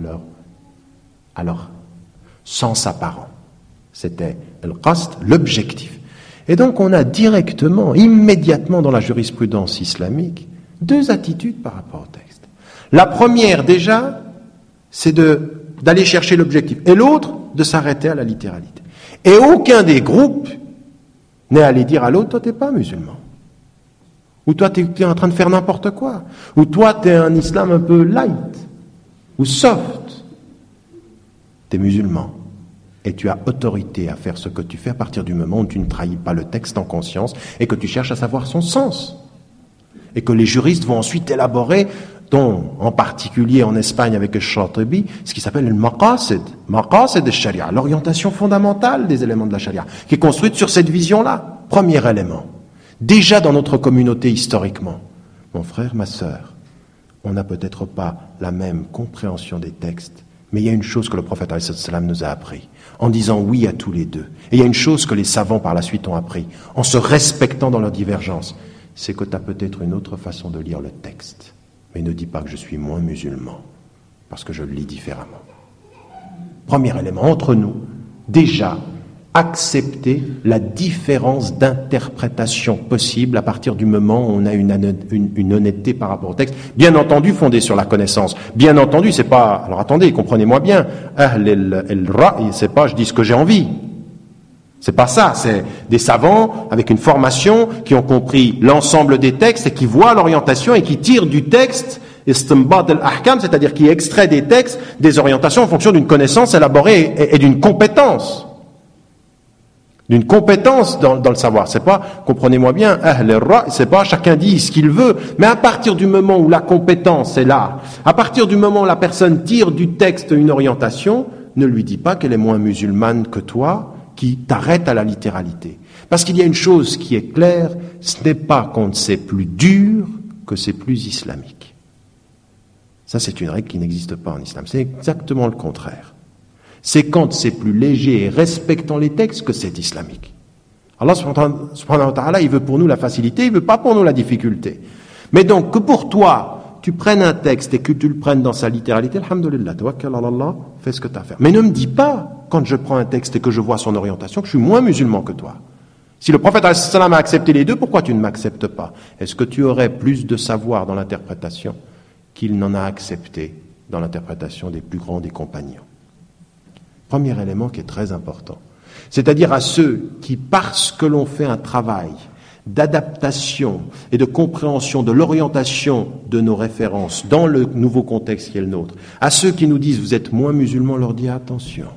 à leur sens apparent. C'était le qasd, l'objectif. Et donc on a directement, immédiatement dans la jurisprudence islamique, deux attitudes par rapport au texte. La première déjà, c'est d'aller chercher l'objectif. Et l'autre, de s'arrêter à la littéralité. Et aucun des groupes n'est allé dire à l'autre, toi t'es pas musulman. Ou toi t'es en train de faire n'importe quoi. Ou toi t'es un islam un peu light. Ou soft. T'es musulman. Et tu as autorité à faire ce que tu fais à partir du moment où tu ne trahis pas le texte en conscience et que tu cherches à savoir son sens. Et que les juristes vont ensuite élaborer, dont en particulier en Espagne avec le Shatibi, ce qui s'appelle le maqasid de sharia, l'orientation fondamentale des éléments de la sharia, qui est construite sur cette vision-là. Premier élément. Déjà dans notre communauté historiquement, mon frère, ma sœur, on n'a peut-être pas la même compréhension des textes, mais il y a une chose que le prophète nous a appris, en disant oui à tous les deux. Et il y a une chose que les savants par la suite ont appris, en se respectant dans leurs divergences, c'est que tu as peut-être une autre façon de lire le texte. Mais ne dis pas que je suis moins musulman, parce que je le lis différemment. Premier élément, entre nous, déjà, accepter la différence d'interprétation possible à partir du moment où on a une honnêteté par rapport au texte, bien entendu fondée sur la connaissance. Bien entendu, c'est pas... Alors attendez, comprenez-moi bien, Ahl al-Ra'i, c'est pas je dis ce que j'ai envie. C'est pas ça, c'est des savants avec une formation qui ont compris l'ensemble des textes et qui voient l'orientation et qui tirent du texte istinbat al-ahkam, c'est-à-dire qui extrait des textes des orientations en fonction d'une connaissance élaborée et d'une compétence. D'une compétence dans le savoir. C'est pas, comprenez-moi bien, c'est pas chacun dit ce qu'il veut, mais à partir du moment où la compétence est là, à partir du moment où la personne tire du texte une orientation, ne lui dis pas qu'elle est moins musulmane que toi, qui t'arrête à la littéralité. Parce qu'il y a une chose qui est claire, ce n'est pas quand c'est plus dur que c'est plus islamique. Ça, c'est une règle qui n'existe pas en islam. C'est exactement le contraire. C'est quand c'est plus léger et respectant les textes que c'est islamique. Allah subhanahu wa ta'ala, il veut pour nous la facilité, il veut pas pour nous la difficulté. Mais donc, que pour toi, tu prennes un texte et que tu le prennes dans sa littéralité, alhamdulillah, tawakkal ala Allah, fais ce que tu as à faire. Mais ne me dis pas, quand je prends un texte et que je vois son orientation, que je suis moins musulman que toi. Si le prophète a accepté les deux, pourquoi tu ne m'acceptes pas? Est-ce que tu aurais plus de savoir dans l'interprétation qu'il n'en a accepté dans l'interprétation des plus grands des compagnons? Premier élément qui est très important. C'est-à-dire à ceux qui, parce que l'on fait un travail d'adaptation et de compréhension de l'orientation de nos références dans le nouveau contexte qui est le nôtre, à ceux qui nous disent « vous êtes moins musulmans », leur dit « attention,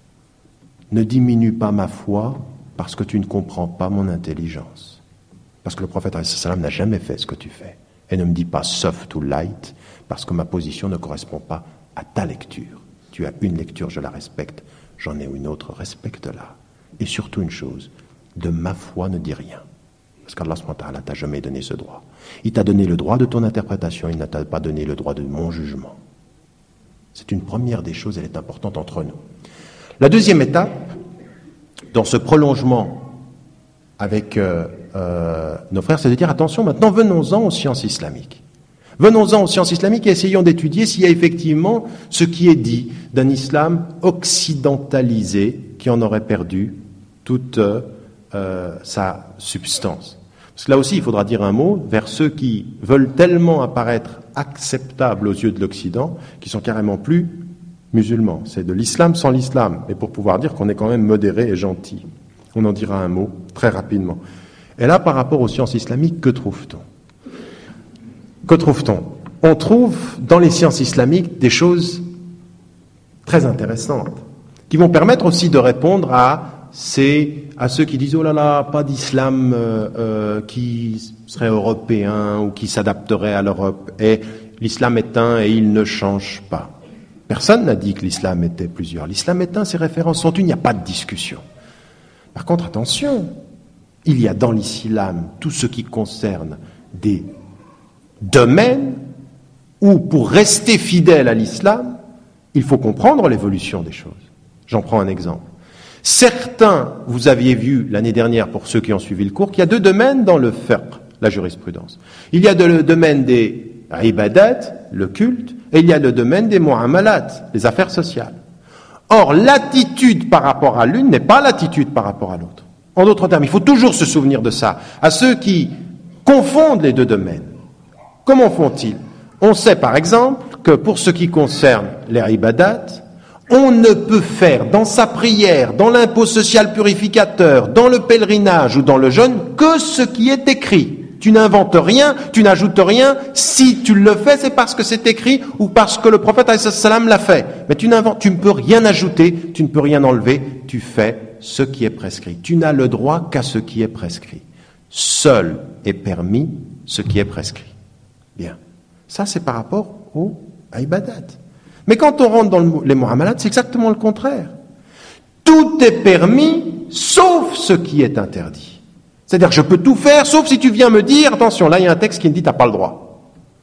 ne diminue pas ma foi parce que tu ne comprends pas mon intelligence. » Parce que le prophète n'a jamais fait ce que tu fais. Et ne me dis pas « soft ou light » parce que ma position ne correspond pas à ta lecture. Tu as une lecture, je la respecte. J'en ai une autre, respecte-la. Et surtout une chose, de ma foi ne dis rien. Parce qu'Allah subhanahu wa ta'ala t'a jamais donné ce droit. Il t'a donné le droit de ton interprétation, il ne t'a pas donné le droit de mon jugement. C'est une première des choses, elle est importante entre nous. La deuxième étape, dans ce prolongement avec nos frères, c'est de dire attention, maintenant venons-en aux sciences islamiques. Venons-en aux sciences islamiques et essayons d'étudier s'il y a effectivement ce qui est dit d'un islam occidentalisé qui en aurait perdu toute sa substance. Parce que là aussi, il faudra dire un mot vers ceux qui veulent tellement apparaître acceptables aux yeux de l'Occident, qui sont carrément plus musulmans. C'est de l'islam sans l'islam, mais pour pouvoir dire qu'on est quand même modéré et gentil. On en dira un mot très rapidement. Et là, par rapport aux sciences islamiques, que trouve-t-on ? Que trouve-t-on ? On trouve dans les sciences islamiques des choses très intéressantes, qui vont permettre aussi de répondre à ceux qui disent « Oh là là, pas d'islam qui serait européen ou qui s'adapterait à l'Europe. Et l'islam est un et il ne change pas. » Personne n'a dit que l'islam était plusieurs. L'islam est un, ses références sont une, il n'y a pas de discussion. Par contre, attention, il y a dans l'islam tout ce qui concerne des domaines où, pour rester fidèle à l'islam, il faut comprendre l'évolution des choses. J'en prends un exemple. Certains, vous aviez vu l'année dernière, pour ceux qui ont suivi le cours, qu'il y a deux domaines dans le fiqh, la jurisprudence. Il y a le domaine des ibadat, le culte, et il y a le domaine des mu'amalat, les affaires sociales. Or, l'attitude par rapport à l'une n'est pas l'attitude par rapport à l'autre. En d'autres termes, il faut toujours se souvenir de ça. À ceux qui confondent les deux domaines, comment font-ils ? On sait par exemple que pour ce qui concerne les ibadat, on ne peut faire dans sa prière, dans l'impôt social purificateur, dans le pèlerinage ou dans le jeûne que ce qui est écrit. Tu n'inventes rien, tu n'ajoutes rien. Si tu le fais, c'est parce que c'est écrit ou parce que le prophète ﷺ l'a fait. Mais tu ne peux rien ajouter, tu ne peux rien enlever. Tu fais ce qui est prescrit. Tu n'as le droit qu'à ce qui est prescrit. Seul est permis ce qui est prescrit. Bien. Ça, c'est par rapport au ibadat. Mais quand on rentre dans les mu'amalat, c'est exactement le contraire. Tout est permis, sauf ce qui est interdit. C'est-à-dire, je peux tout faire, sauf si tu viens me dire, attention, là, il y a un texte qui me dit, t'as pas le droit.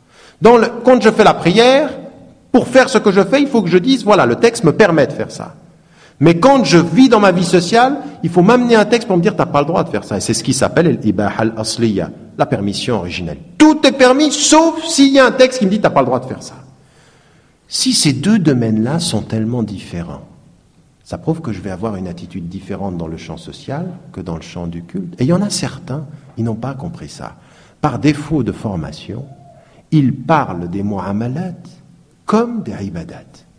Quand je fais la prière, pour faire ce que je fais, il faut que je dise, voilà, le texte me permet de faire ça. Mais quand je vis dans ma vie sociale, il faut m'amener un texte pour me dire, t'as pas le droit de faire ça. Et c'est ce qui s'appelle l'ibaha al-asliya, la permission originelle. Tout est permis, sauf s'il y a un texte qui me dit, t'as pas le droit de faire ça. Si ces deux domaines-là sont tellement différents, ça prouve que je vais avoir une attitude différente dans le champ social que dans le champ du culte. Et il y en a certains, ils n'ont pas compris ça. Par défaut de formation, ils parlent des mu'amalat comme des ibadat.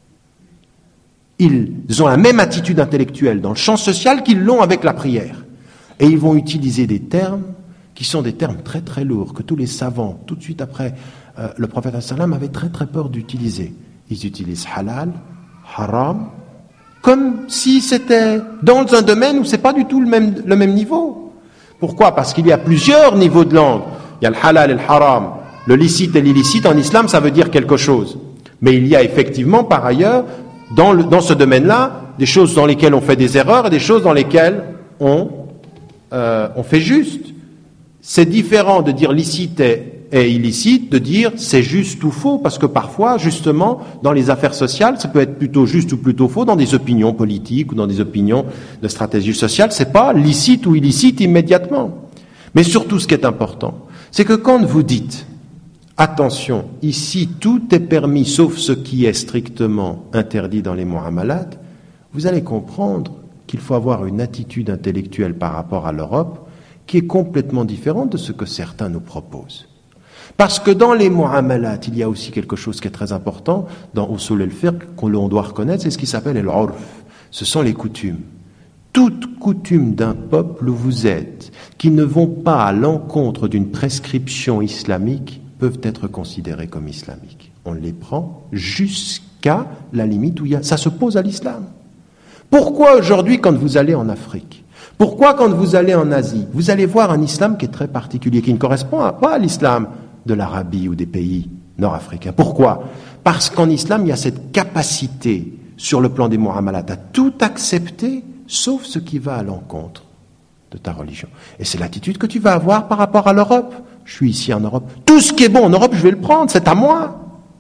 Ils ont la même attitude intellectuelle dans le champ social qu'ils l'ont avec la prière. Et ils vont utiliser des termes qui sont des termes très très lourds, que tous les savants, tout de suite après le prophète sallam, avaient très très peur d'utiliser. Ils utilisent halal, haram, comme si c'était dans un domaine où c'est pas du tout le même niveau. Pourquoi ? Parce qu'il y a plusieurs niveaux de langue. Il y a le halal et le haram. Le licite et l'illicite, en islam, ça veut dire quelque chose. Mais il y a effectivement, par ailleurs, dans ce domaine-là, des choses dans lesquelles on fait des erreurs et des choses dans lesquelles on fait juste. C'est différent de dire licite et illicite, de dire c'est juste ou faux, parce que parfois, justement, dans les affaires sociales, ça peut être plutôt juste ou plutôt faux, dans des opinions politiques ou dans des opinions de stratégie sociale, c'est pas licite ou illicite immédiatement. Mais surtout, ce qui est important, c'est que quand vous dites attention, ici tout est permis sauf ce qui est strictement interdit dans les mu'amalat, vous allez comprendre qu'il faut avoir une attitude intellectuelle par rapport à l'Europe qui est complètement différente de ce que certains nous proposent. Parce que dans les mu'amalat, il y a aussi quelque chose qui est très important dans Usul al-Fiqh qu'on doit reconnaître, c'est ce qui s'appelle al-urf. Ce sont les coutumes. Toutes coutumes d'un peuple où vous êtes, qui ne vont pas à l'encontre d'une prescription islamique, peuvent être considérées comme islamiques. On les prend jusqu'à la limite où ça s'oppose à l'islam. Pourquoi aujourd'hui, quand vous allez en Afrique, pourquoi quand vous allez en Asie, vous allez voir un islam qui est très particulier, qui ne correspond pas à l'islam de l'Arabie ou des pays nord-africains. Pourquoi ? Parce qu'en islam, il y a cette capacité, sur le plan des mu'amalat, à tout accepter, sauf ce qui va à l'encontre de ta religion. Et c'est l'attitude que tu vas avoir par rapport à l'Europe. Je suis ici en Europe. Tout ce qui est bon en Europe, je vais le prendre, c'est à moi.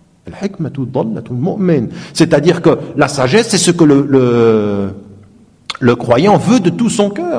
C'est-à-dire que la sagesse, c'est ce que le croyant veut de tout son cœur.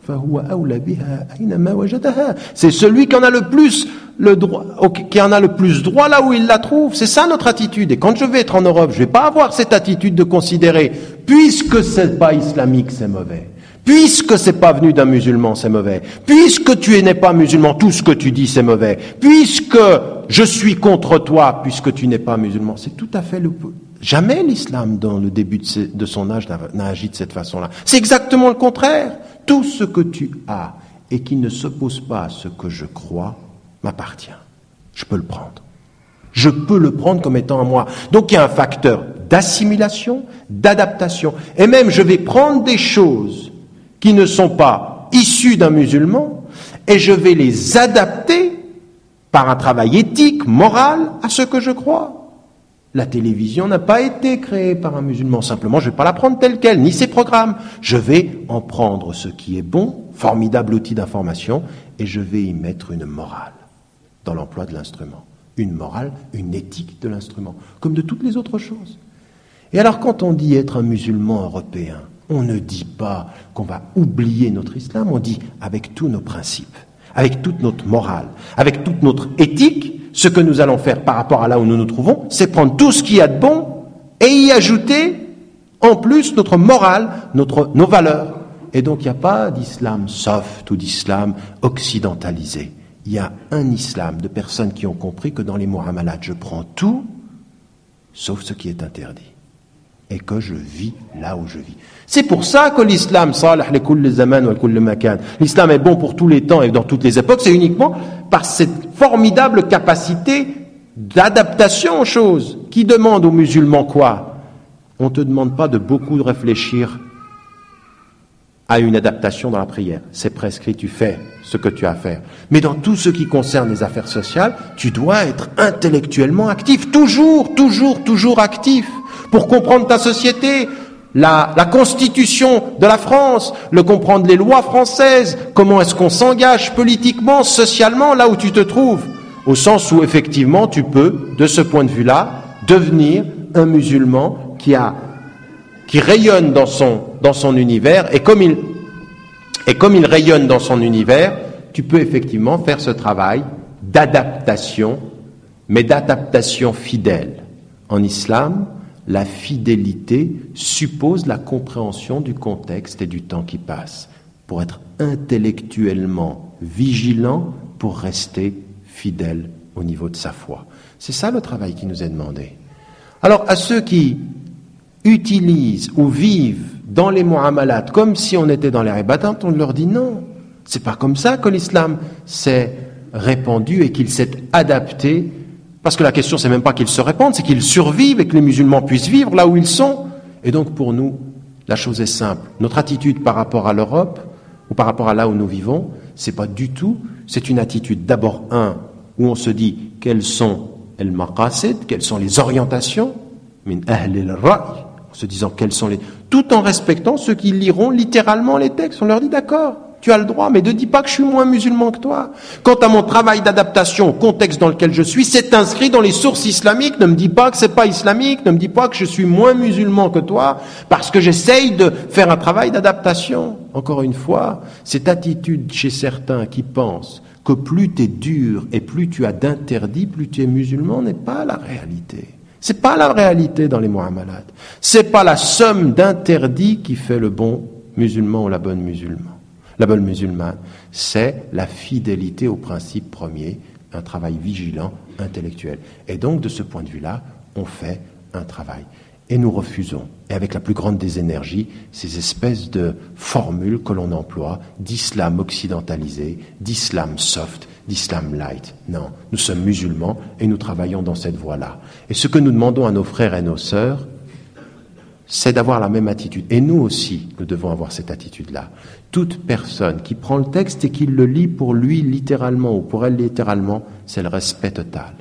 C'est celui qui en a le plus le droit, qui en a le plus droit là où il la trouve. C'est ça notre attitude. Et quand je vais être en Europe, je vais pas avoir cette attitude de considérer, puisque c'est pas islamique, c'est mauvais. Puisque c'est pas venu d'un musulman, c'est mauvais. Puisque tu n'es pas musulman, tout ce que tu dis, c'est mauvais. Puisque je suis contre toi, puisque tu n'es pas musulman, c'est tout à fait Jamais l'islam, dans le début de son âge, n'a agi de cette façon-là. C'est exactement le contraire. Tout ce que tu as et qui ne s'oppose pas à ce que je crois m'appartient. Je peux le prendre. Je peux le prendre comme étant à moi. Donc il y a un facteur d'assimilation, d'adaptation. Et même je vais prendre des choses qui ne sont pas issues d'un musulman et je vais les adapter par un travail éthique, moral, à ce que je crois. La télévision n'a pas été créée par un musulman. Simplement, je ne vais pas la prendre telle qu'elle, ni ses programmes. Je vais en prendre ce qui est bon, formidable outil d'information, et je vais y mettre une morale dans l'emploi de l'instrument. Une morale, une éthique de l'instrument, comme de toutes les autres choses. Et alors, quand on dit être un musulman européen, on ne dit pas qu'on va oublier notre islam, on dit avec tous nos principes, avec toute notre morale, avec toute notre éthique. Ce que nous allons faire par rapport à là où nous nous trouvons, c'est prendre tout ce qu'il y a de bon et y ajouter en plus notre morale, nos valeurs. Et donc il n'y a pas d'islam soft ou d'islam occidentalisé. Il y a un islam de personnes qui ont compris que dans les muamalat, je prends tout sauf ce qui est interdit. Et que je vis là où je vis. C'est pour ça que l'islam, l'islam est bon pour tous les temps et dans toutes les époques, c'est uniquement par cette formidable capacité d'adaptation aux choses. Qui demande aux musulmans quoi? On ne te demande pas de beaucoup réfléchir à une adaptation dans la prière. C'est prescrit, tu fais ce que tu as à faire. Mais dans tout ce qui concerne les affaires sociales, tu dois être intellectuellement actif, toujours actif, pour comprendre ta société, la constitution de la France, comprendre les lois françaises, comment est-ce qu'on s'engage politiquement, socialement, là où tu te trouves, au sens où effectivement tu peux, de ce point de vue-là, devenir un musulman qui rayonne dans son univers, et comme il rayonne dans son univers, tu peux effectivement faire ce travail d'adaptation, mais d'adaptation fidèle. En islam, la fidélité suppose la compréhension du contexte et du temps qui passe, pour être intellectuellement vigilant, pour rester fidèle au niveau de sa foi. C'est ça le travail qui nous est demandé. Alors, à ceux qui utilisent ou vivent dans les muamalat comme si on était dans les ibadat, on leur dit non. C'est pas comme ça que l'islam s'est répandu et qu'il s'est adapté. Parce que la question, c'est même pas qu'ils se répandent, c'est qu'ils survivent et que les musulmans puissent vivre là où ils sont. Et donc, pour nous, la chose est simple. Notre attitude par rapport à l'Europe, ou par rapport à là où nous vivons, c'est pas du tout, c'est une attitude d'abord, où on se dit quelles sont les maqasid, quelles sont les orientations, min ahl al-ra'i, en se disant quelles sont tout en respectant ceux qui liront littéralement les textes. On leur dit d'accord, tu as le droit, mais ne dis pas que je suis moins musulman que toi. Quant à mon travail d'adaptation au contexte dans lequel je suis, c'est inscrit dans les sources islamiques. Ne me dis pas que c'est pas islamique, ne me dis pas que je suis moins musulman que toi, parce que j'essaye de faire un travail d'adaptation. Encore une fois, cette attitude chez certains qui pensent que plus tu es dur et plus tu as d'interdits, plus tu es musulman, n'est pas la réalité. C'est pas la réalité dans les muamalat. C'est pas la somme d'interdits qui fait le bon musulman ou la bonne musulmane. La bonne musulmane, c'est la fidélité au principe premier, un travail vigilant, intellectuel. Et donc, de ce point de vue-là, on fait un travail. Et nous refusons, et avec la plus grande des énergies, ces espèces de formules que l'on emploie d'islam occidentalisé, d'islam soft, d'islam light. Non, nous sommes musulmans et nous travaillons dans cette voie-là. Et ce que nous demandons à nos frères et nos sœurs, c'est d'avoir la même attitude. Et nous aussi, nous devons avoir cette attitude-là. Toute personne qui prend le texte et qui le lit pour lui littéralement ou pour elle littéralement, c'est le respect total.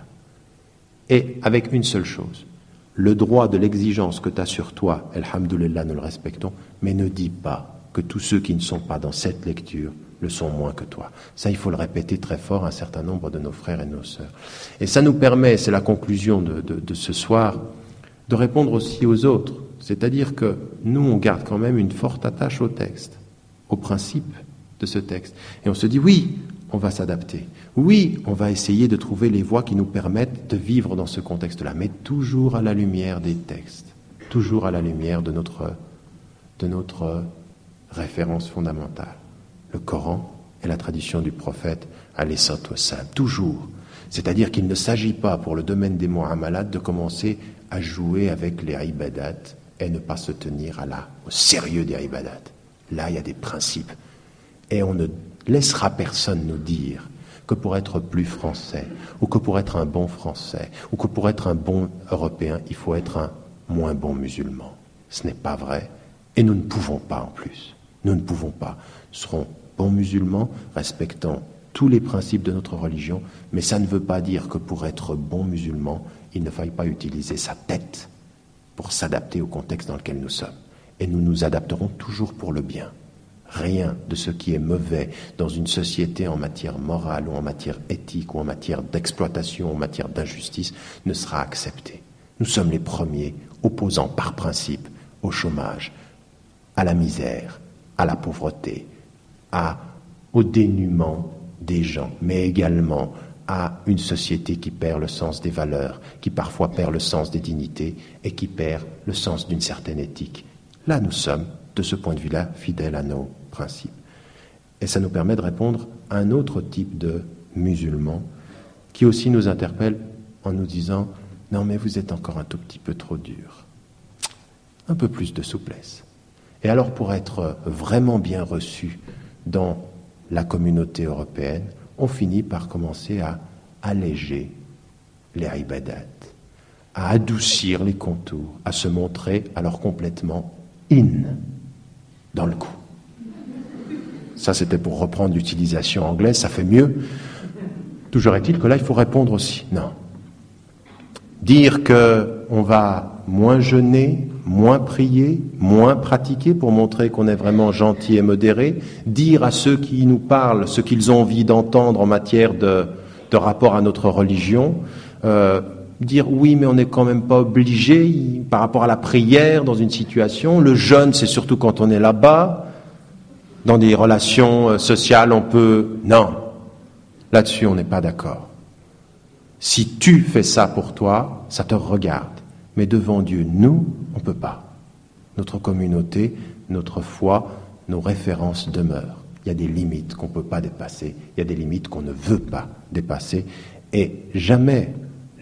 Et avec une seule chose, le droit de l'exigence que tu as sur toi, alhamdoulilah, nous le respectons, mais ne dis pas que tous ceux qui ne sont pas dans cette lecture le sont moins que toi. Ça, il faut le répéter très fort à un certain nombre de nos frères et de nos sœurs. Et ça nous permet, c'est la conclusion de ce soir, de répondre aussi aux autres. C'est-à-dire que nous, on garde quand même une forte attache au texte, au principe de ce texte. Et on se dit, oui, on va s'adapter. Oui, on va essayer de trouver les voies qui nous permettent de vivre dans ce contexte-là, mais toujours à la lumière des textes, toujours à la lumière de notre référence fondamentale, le Coran et la tradition du prophète, alayhi salatu wassalam, toujours. C'est-à-dire qu'il ne s'agit pas, pour le domaine des mu'amalat, de commencer à jouer avec les ibadat et ne pas se tenir au sérieux des ibadat. Là, il y a des principes. Et on ne laissera personne nous dire que pour être plus français, ou que pour être un bon français, ou que pour être un bon européen, il faut être un moins bon musulman. Ce n'est pas vrai. Et nous ne pouvons pas en plus. Nous ne pouvons pas. Nous serons bons musulmans, respectant tous les principes de notre religion, mais ça ne veut pas dire que pour être bon musulman, il ne faille pas utiliser sa tête pour s'adapter au contexte dans lequel nous sommes. Et nous nous adapterons toujours pour le bien. Rien de ce qui est mauvais dans une société en matière morale ou en matière éthique ou en matière d'exploitation ou en matière d'injustice ne sera accepté. Nous sommes les premiers opposants par principe au chômage, à la misère, à la pauvreté, au dénuement des gens, mais également à une société qui perd le sens des valeurs, qui parfois perd le sens des dignités et qui perd le sens d'une certaine éthique. Là, nous sommes, de ce point de vue-là, fidèles à nos principes. Et ça nous permet de répondre à un autre type de musulmans qui aussi nous interpelle en nous disant « Non, mais vous êtes encore un tout petit peu trop dur. Un peu plus de souplesse. » Et alors, pour être vraiment bien reçu dans la communauté européenne, on finit par commencer à alléger les ibadat, à adoucir les contours, à se montrer alors complètement dans le coup. Ça, c'était pour reprendre l'utilisation anglaise, ça fait mieux. Toujours est-il que là, il faut répondre aussi. Non. Dire qu'on va moins jeûner, moins prier, moins pratiquer pour montrer qu'on est vraiment gentil et modéré. Dire à ceux qui nous parlent ce qu'ils ont envie d'entendre en matière de rapport à notre religion. Dire oui, mais on n'est quand même pas obligé par rapport à la prière dans une situation. Le jeûne, c'est surtout quand on est là-bas. Dans des relations sociales, on peut... Non, là-dessus, on n'est pas d'accord. Si tu fais ça pour toi, ça te regarde. Mais devant Dieu, nous, on ne peut pas. Notre communauté, notre foi, nos références demeurent. Il y a des limites qu'on ne peut pas dépasser. Il y a des limites qu'on ne veut pas dépasser. Et jamais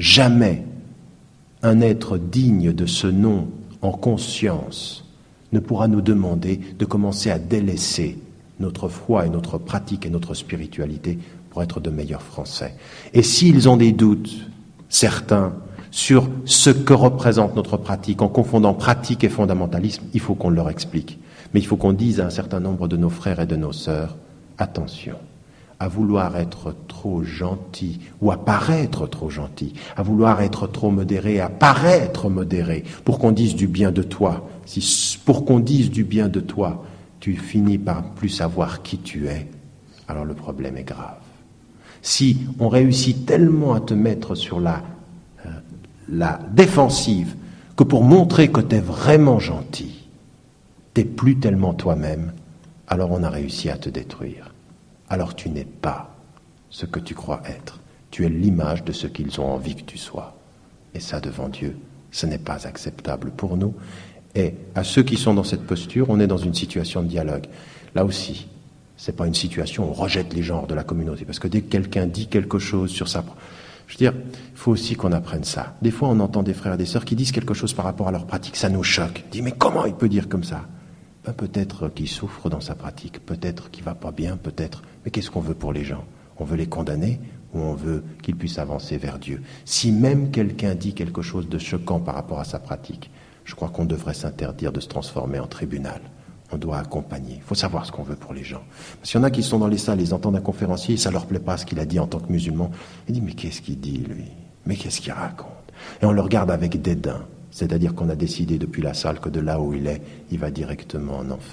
un être digne de ce nom en conscience ne pourra nous demander de commencer à délaisser notre foi et notre pratique et notre spiritualité pour être de meilleurs Français. Et s'ils ont des doutes, certains, sur ce que représente notre pratique, en confondant pratique et fondamentalisme, il faut qu'on leur explique. Mais il faut qu'on dise à un certain nombre de nos frères et de nos sœurs, attention, à vouloir être trop gentil ou à paraître trop gentil, à vouloir être trop modéré, à paraître modéré, pour qu'on dise du bien de toi. Si pour qu'on dise du bien de toi, tu finis par plus savoir qui tu es, alors le problème est grave. Si on réussit tellement à te mettre sur la défensive que pour montrer que tu es vraiment gentil, tu n'es plus tellement toi-même, alors on a réussi à te détruire. Alors tu n'es pas ce que tu crois être. Tu es l'image de ce qu'ils ont envie que tu sois. Et ça, devant Dieu, ce n'est pas acceptable pour nous. Et à ceux qui sont dans cette posture, on est dans une situation de dialogue. Là aussi, ce n'est pas une situation où on rejette les genres de la communauté. Parce que dès que quelqu'un dit quelque chose sur sa... Je veux dire, il faut aussi qu'on apprenne ça. Des fois, on entend des frères et des sœurs qui disent quelque chose par rapport à leur pratique. Ça nous choque. On dit, mais comment il peut dire comme ça ? Ben, peut-être qu'il souffre dans sa pratique. Peut-être qu'il ne va pas bien, peut-être. Mais qu'est-ce qu'on veut pour les gens ? On veut les condamner ou on veut qu'ils puissent avancer vers Dieu ? Si même quelqu'un dit quelque chose de choquant par rapport à sa pratique, je crois qu'on devrait s'interdire de se transformer en tribunal. On doit accompagner. Il faut savoir ce qu'on veut pour les gens. Parce qu'il y en a qui sont dans les salles, ils entendent un conférencier, ça ne leur plaît pas ce qu'il a dit en tant que musulman. Ils disent, mais qu'est-ce qu'il dit, lui ? Mais qu'est-ce qu'il raconte ? Et on le regarde avec dédain. C'est-à-dire qu'on a décidé depuis la salle que de là où il est, il va directement en enfer.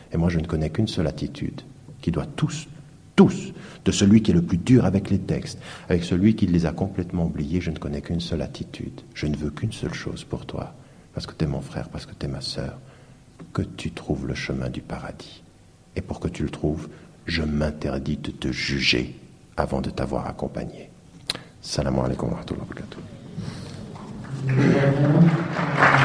Et moi, je ne connais qu'une seule attitude, qui doit tous, de celui qui est le plus dur avec les textes, avec celui qui les a complètement oubliés, je ne connais qu'une seule attitude. Je ne veux qu'une seule chose pour toi, parce que tu es mon frère, parce que tu es ma sœur, que tu trouves le chemin du paradis. Et pour que tu le trouves, je m'interdis de te juger avant de t'avoir accompagné. Salam alaikum wa rahmatullahi wa barakatuh.